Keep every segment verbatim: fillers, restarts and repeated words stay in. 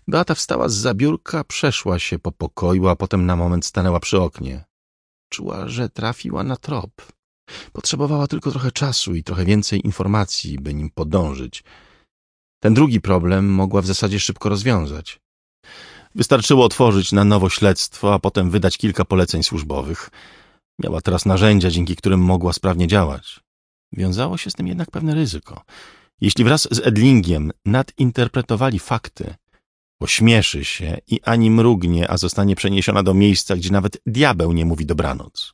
Beata wstała zza biurka, przeszła się po pokoju, a potem na moment stanęła przy oknie. Czuła, że trafiła na trop. Potrzebowała tylko trochę czasu i trochę więcej informacji, by nim podążyć. Ten drugi problem mogła w zasadzie szybko rozwiązać. Wystarczyło otworzyć na nowo śledztwo, a potem wydać kilka poleceń służbowych. Miała teraz narzędzia, dzięki którym mogła sprawnie działać. Wiązało się z tym jednak pewne ryzyko. Jeśli wraz z Edlingiem nadinterpretowali fakty, ośmieszy się i ani mrugnie, a zostanie przeniesiona do miejsca, gdzie nawet diabeł nie mówi dobranoc.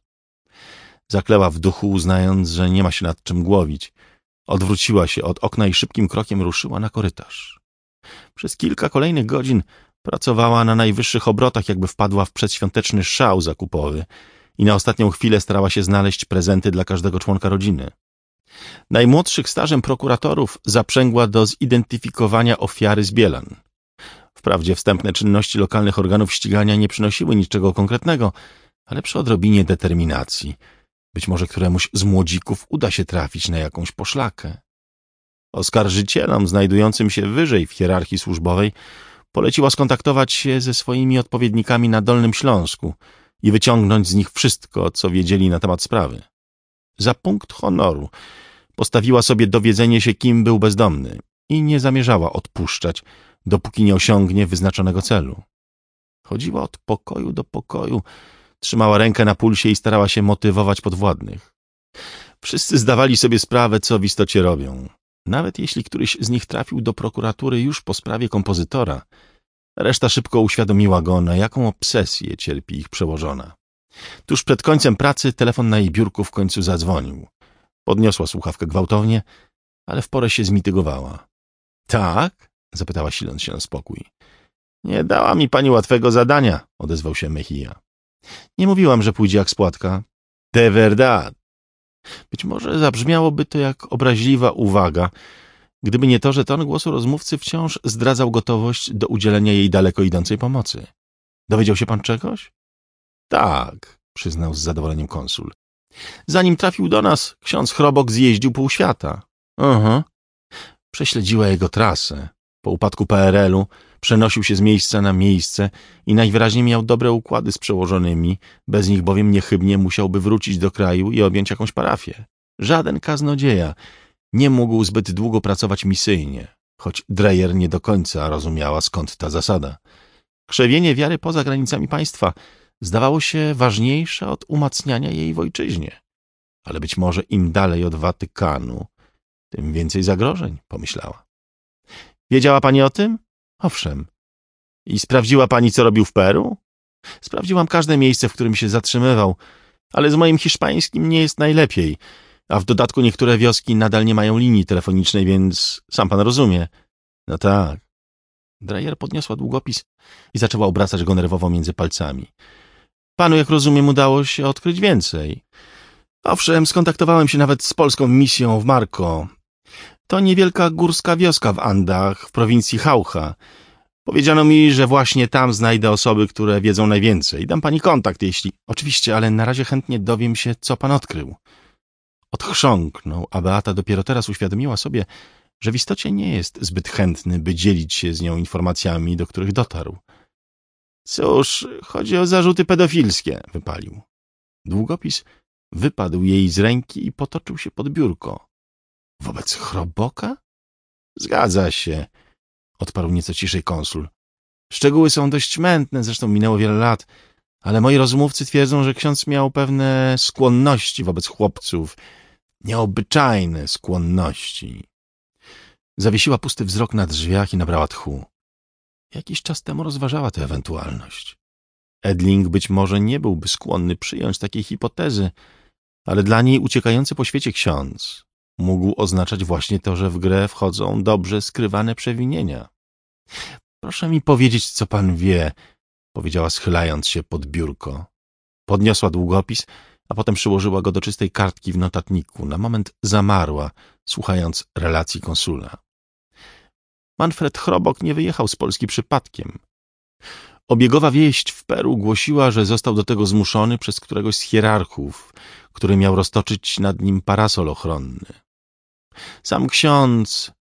Zakleła w duchu, uznając, że nie ma się nad czym głowić. Odwróciła się od okna i szybkim krokiem ruszyła na korytarz. Przez kilka kolejnych godzin pracowała na najwyższych obrotach, jakby wpadła w przedświąteczny szał zakupowy i na ostatnią chwilę starała się znaleźć prezenty dla każdego członka rodziny. Najmłodszych stażem prokuratorów zaprzęgła do zidentyfikowania ofiary z Bielan. Wprawdzie wstępne czynności lokalnych organów ścigania nie przynosiły niczego konkretnego, ale przy odrobinie determinacji być może któremuś z młodzików uda się trafić na jakąś poszlakę. Oskarżycielom znajdującym się wyżej w hierarchii służbowej poleciła skontaktować się ze swoimi odpowiednikami na Dolnym Śląsku i wyciągnąć z nich wszystko, co wiedzieli na temat sprawy. Za punkt honoru postawiła sobie dowiedzenie się, kim był bezdomny i nie zamierzała odpuszczać, dopóki nie osiągnie wyznaczonego celu. Chodziła od pokoju do pokoju, trzymała rękę na pulsie i starała się motywować podwładnych. Wszyscy zdawali sobie sprawę, co w istocie robią. Nawet jeśli któryś z nich trafił do prokuratury już po sprawie kompozytora, reszta szybko uświadomiła go, na jaką obsesję cierpi ich przełożona. Tuż przed końcem pracy telefon na jej biurku w końcu zadzwonił. Podniosła słuchawkę gwałtownie, ale w porę się zmitygowała. — Tak? — zapytała, siląc się na spokój. — Nie dała mi pani łatwego zadania — odezwał się Mejia. — Nie mówiłam, że pójdzie jak spłatka. — De verdad. Być może zabrzmiałoby to jak obraźliwa uwaga, gdyby nie to, że ton głosu rozmówcy wciąż zdradzał gotowość do udzielenia jej daleko idącej pomocy. — Dowiedział się pan czegoś? — Tak — przyznał z zadowoleniem konsul. — Zanim trafił do nas, ksiądz Chrobok zjeździł pół świata. — Aha. Prześledziła jego trasę. Po upadku P R L-u przenosił się z miejsca na miejsce i najwyraźniej miał dobre układy z przełożonymi, bez nich bowiem niechybnie musiałby wrócić do kraju i objąć jakąś parafię. Żaden kaznodzieja nie mógł zbyt długo pracować misyjnie, choć Dreyer nie do końca rozumiała, skąd ta zasada. Krzewienie wiary poza granicami państwa zdawało się ważniejsze od umacniania jej w ojczyźnie. Ale być może im dalej od Watykanu, tym więcej zagrożeń, pomyślała. Wiedziała pani o tym? Owszem. I sprawdziła pani, co robił w Peru? Sprawdziłam każde miejsce, w którym się zatrzymywał, ale z moim hiszpańskim nie jest najlepiej, a w dodatku niektóre wioski nadal nie mają linii telefonicznej, więc sam pan rozumie. No tak. Dreyer podniosła długopis i zaczęła obracać go nerwowo między palcami. Panu, jak rozumiem, udało się odkryć więcej. Owszem, skontaktowałem się nawet z polską misją w Marco. To niewielka górska wioska w Andach, w prowincji Jauja. Powiedziano mi, że właśnie tam znajdę osoby, które wiedzą najwięcej. Dam pani kontakt, jeśli... Oczywiście, ale na razie chętnie dowiem się, co pan odkrył. Odchrząknął, a Beata dopiero teraz uświadomiła sobie, że w istocie nie jest zbyt chętny, by dzielić się z nią informacjami, do których dotarł. Cóż, chodzi o zarzuty pedofilskie, wypalił. Długopis wypadł jej z ręki i potoczył się pod biurko. Wobec Chroboka? Zgadza się, odparł nieco ciszej konsul. Szczegóły są dość mętne, zresztą minęło wiele lat, ale moi rozmówcy twierdzą, że ksiądz miał pewne skłonności wobec chłopców. Nieobyczajne skłonności. Zawiesiła pusty wzrok na drzwiach i nabrała tchu. Jakiś czas temu rozważała tę ewentualność. Edling być może nie byłby skłonny przyjąć takiej hipotezy, ale dla niej uciekający po świecie ksiądz mógł oznaczać właśnie to, że w grę wchodzą dobrze skrywane przewinienia. Proszę mi powiedzieć, co pan wie, powiedziała, schylając się pod biurko. Podniosła długopis, a potem przyłożyła go do czystej kartki w notatniku. Na moment zamarła, słuchając relacji konsula. Manfred Chrobok nie wyjechał z Polski przypadkiem. Obiegowa wieść w Peru głosiła, że został do tego zmuszony przez któregoś z hierarchów, który miał roztoczyć nad nim parasol ochronny. Sam ksiądz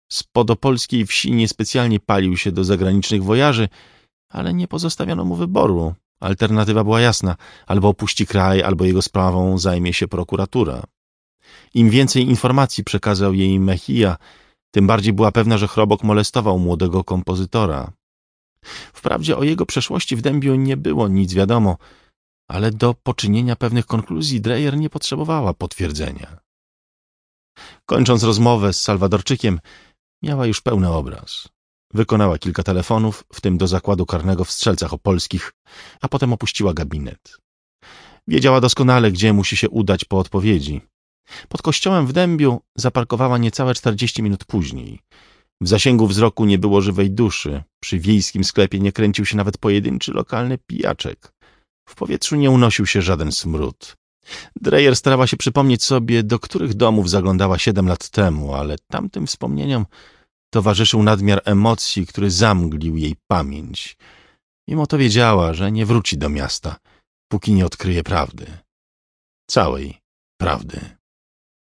Z podopolskiej wsi niespecjalnie palił się do zagranicznych wojaży, ale nie pozostawiono mu wyboru. Alternatywa była jasna. Albo opuści kraj, albo jego sprawą zajmie się prokuratura. Im więcej informacji przekazał jej Mejia, tym bardziej była pewna, że Chrobok molestował młodego kompozytora. Wprawdzie o jego przeszłości w Dębiu nie było nic wiadomo, ale do poczynienia pewnych konkluzji Dreyer nie potrzebowała potwierdzenia. Kończąc rozmowę z Salwadorczykiem, miała już pełny obraz. Wykonała kilka telefonów, w tym do zakładu karnego w Strzelcach Opolskich, a potem opuściła gabinet. Wiedziała doskonale, gdzie musi się udać po odpowiedzi. Pod kościołem w Dębiu zaparkowała niecałe czterdzieści minut później. W zasięgu wzroku nie było żywej duszy. Przy wiejskim sklepie nie kręcił się nawet pojedynczy lokalny pijaczek. W powietrzu nie unosił się żaden smród. Dreyer starała się przypomnieć sobie, do których domów zaglądała siedem lat temu, ale tamtym wspomnieniom towarzyszył nadmiar emocji, który zamglił jej pamięć. Mimo to wiedziała, że nie wróci do miasta, póki nie odkryje prawdy. Całej prawdy.